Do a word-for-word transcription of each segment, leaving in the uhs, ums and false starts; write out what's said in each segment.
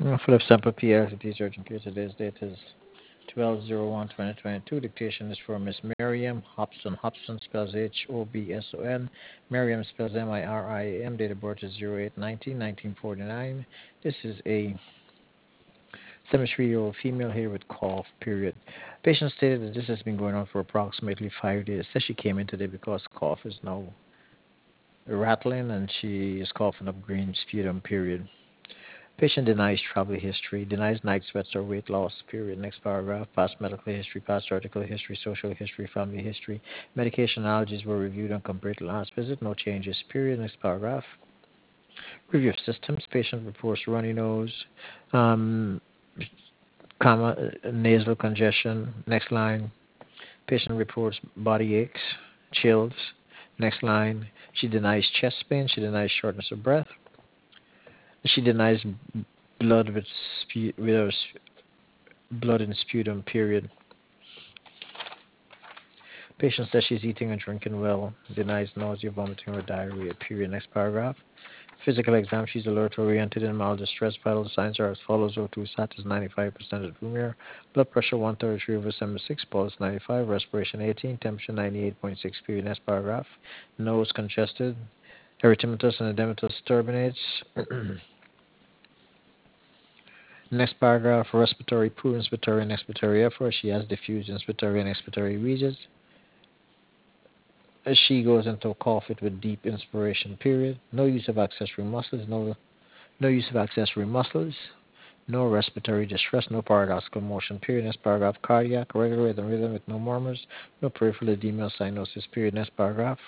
Philip Sample P L, the teacher urgent care. Today's date is twelve oh one twenty twenty-two. Dictation is for Miss Miriam Hobson. Hobson spells H O B S O N. Miriam spells M I R I A M. Date of birth is zero eight nineteen nineteen forty-nine. This is a seventy-three-year-old female here with cough, period. Patient stated that this has been going on for approximately five days. Says she came in today because cough is now rattling and she is coughing up green sputum, period. Patient denies travel history, denies night sweats or weight loss, period. Next paragraph, past medical history, past article history, social history, family history. Medication allergies were reviewed and compared to last visit, no changes, period. Next paragraph, review of systems. Patient reports runny nose, um, comma, nasal congestion. Next line, patient reports body aches, chills. Next line, she denies chest pain, she denies shortness of breath. She denies blood with, spu- with her blood in sputum, period. Patient says she's eating and drinking well, denies nausea, vomiting, or diarrhea, period. Next paragraph. Physical exam, she's alert oriented in mild distress. Vital signs are as follows: O two sat is ninety-five percent at room air, blood pressure one thirty-three over seventy-six, pulse ninety-five, respiration eighteen, temperature ninety-eight point six, period. Next paragraph. Nose congested, erythematous and edematous turbinates. Next paragraph, respiratory, poor inspiratory and expiratory effort. She has diffuse inspiratory and expiratory regions. As she goes into a cough fit with deep inspiration, period. No use of accessory muscles, no no use of accessory muscles, no respiratory distress, no paradoxical motion, period. Next paragraph, cardiac, regular rhythm, rhythm with no murmurs, no peripheral edema or cyanosis, period. Next paragraph.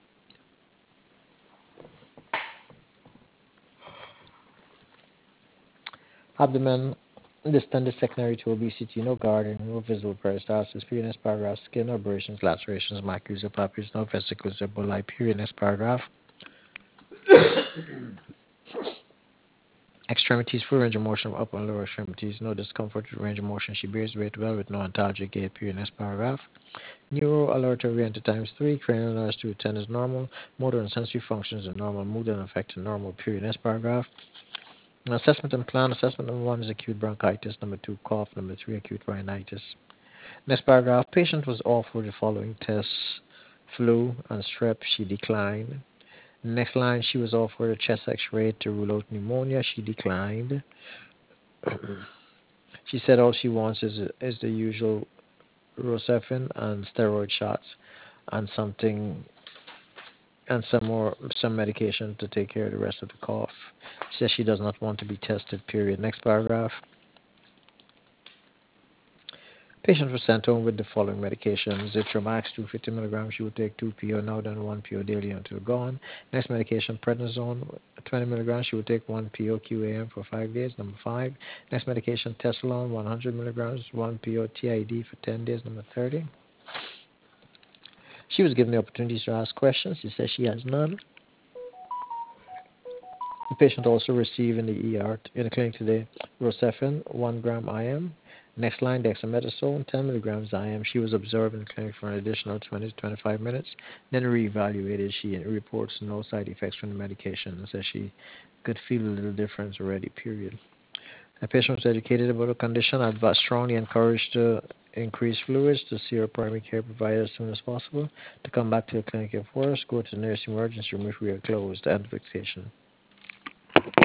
Abdomen distended secondary to obesity, no guarding, no visible peristalsis, period. Next paragraph, skin abrasions, lacerations, macules or papules, no vesicles or bulli, period. Next paragraph. Extremities, full range of motion of upper and lower extremities, no discomfort with range of motion. She bears weight well with no antalgic gait, period. Next paragraph. Neuro alert oriented times three, cranial nerves two to ten is normal, motor and sensory functions are normal, mood and affect are normal, period. Next paragraph. Assessment and plan. Assessment number one is acute bronchitis, number two cough, number three acute rhinitis. Next paragraph. Patient was offered the following tests: flu and strep. She declined. Next line, she was offered a chest x-ray to rule out pneumonia. She declined. She said all she wants is is the usual Rocephin and steroid shots and something and some more some medication to take care of the rest of the cough. She says she does not want to be tested. Period. Next paragraph. Patient was sent home with the following medications: Zitromax, two hundred fifty milligrams. She would take two P O now, then one P O daily until gone. Next medication, prednisone, twenty milligrams. She would take one P O Q A M for five days. Number five. Next medication, Tessalon, one hundred milligrams, one P O T I D for ten days. Number thirty. She was given the opportunity to ask questions. She says she has none. The patient also received in the E R in the clinic today Rocephin, one gram I M. Next line, dexamethasone, ten milligrams I M. She was observed in the clinic for an additional twenty to twenty-five minutes, then reevaluated. She reports no side effects from the medication and says she could feel a little difference already, period. The patient was educated about the condition. I'd strongly encouraged to increase fluids, to see her primary care provider as soon as possible, to come back to the clinic if worse, go to the nearest emergency room if we are closed. End of dictation.